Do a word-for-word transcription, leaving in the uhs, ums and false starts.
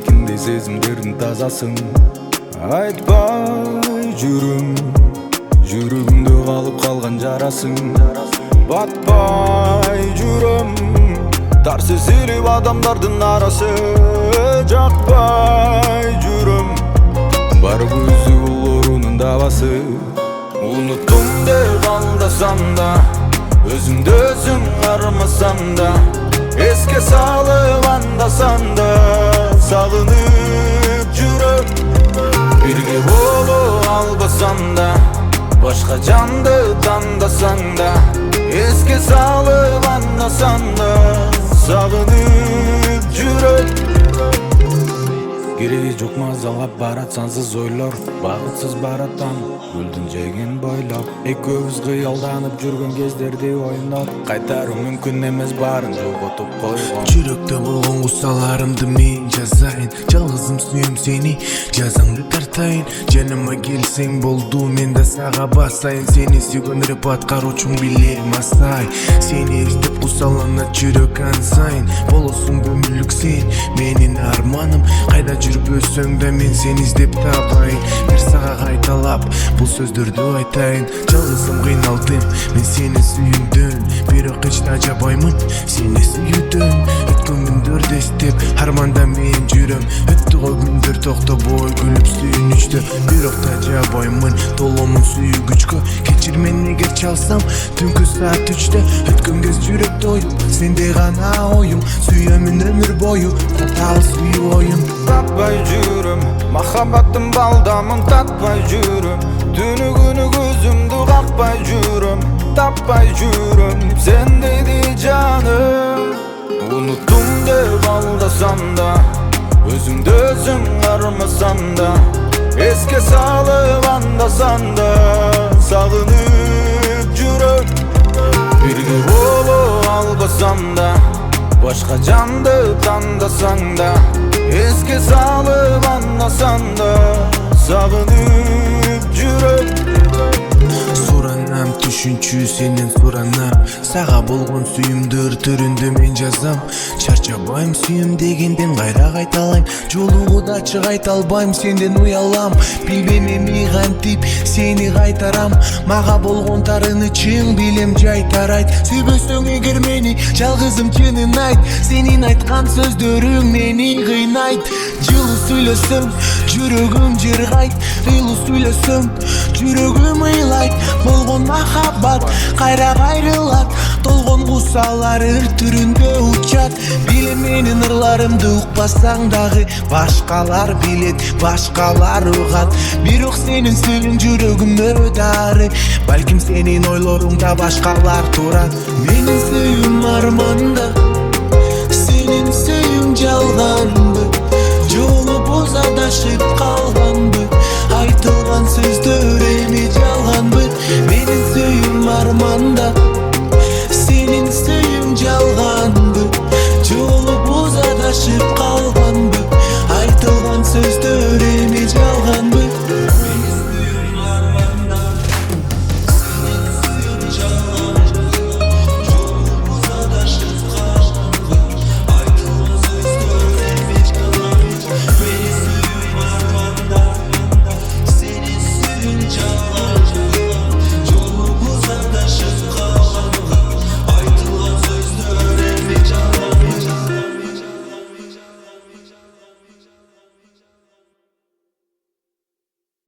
эркиндей сезимдердин тазасың. Айтпай жүрүм, жүрөгүмдө калып калган жарасың. Батпай жүрөм, тар сезилип адамдардын арасы. Жакпай жүрөм, бар көзү улурунун дабасы. Уnuттум деп алдасам да, өзүмдү өзүм кармасам да, эске салып андасам да, сагынып жүрөм. Бирге боло албасам да, башка жанды тандасаң да, эске салып андасам да, сагынып жүрөм. Кереги жок мазалап барат сансыз ойлор, багытсыз бараттан гүлдүн жеген бойлоп. Экөөбүз кыялданып жүргөн кездерди ойноп, кайтаруу мүмкүн эмес, баарын жоготуп койгон. Жүрөктө болгон куссаларымды мен жазайын, жалгызым сүйөм сени, жазаңды тартайын. Жаныма келсең болду, мен да сага басайын. Сени сүйгөн рэп аткаруучум билем асай. Сени издеп куссаланат жүрөк ан сайын. Болосуң өмүрлүк сен менин арманым, кайда жүрбөсөң да мен сени издеп табайын. Бир сага кайталап бул сөздөрдү айтайын. Жалгызым кыйналдым мен сени сүйүүмдөн, бирок эч да жабаймын сени сүйүүдөн. Өткөн күндөрдү эстеп арманда мен жүрөм, өттү го күндөр токтобой күлүп сүйүнүчтө, бирок да жабаймын толомун сүйгүчкө. Кечир мени эгер чалсам түнкү саат үчтө, өткөн кез жүрөктө оюп сенде гана оюм. Сүйөмүн өмүр бою, татал сүйүү оюм. Татпай жүрөм, махаббаттын балдамын татпай жүрөм. Түнү күнү көзүмдү какпай жүрөм, таппай жүрөм сен дейди жаным. Уnuттум деп алдасам да, өзүмдү өзүм кармасам да, эске салып андасам да, сагынып жүрөм. Бирге боло албасам да, башка жанды тандасаң да, эске салып андасам да, сагынып жүрөм. Суранам түшүнчү сенен суранам, сага болгон сүйүмдөр төрүндө мен жазам. Чарчабайм сүйүм дегенден кайра кайталайм, жолугуда чыга айта албайм сенден уялам. Билбейм эми кантип сени кайтарам, мага болгон таарынычың билем жайтар айт. Сүйбөсөң эгер мени жалгызым чынын айт, сенин айткан сөздөрүң мени кыйнайт. Жылуу сүйлөсөң жүрөгүм жыргайт, ыйлуу сүйлөсөң жүрөгүм ыйлайт. Болгон махаббат кайра кайрылат, толгон куссалар ыр түрүндө учат. Билем менин ырларымды укпасаң дагы, башкалар билет, башкалар угат. Бирок сенин сүйүүң жүрөгүмдө дары, балким сенин ойлоруңда башкалар турат. Менин сүйүүм арманда, сенин сүйүүң жалган.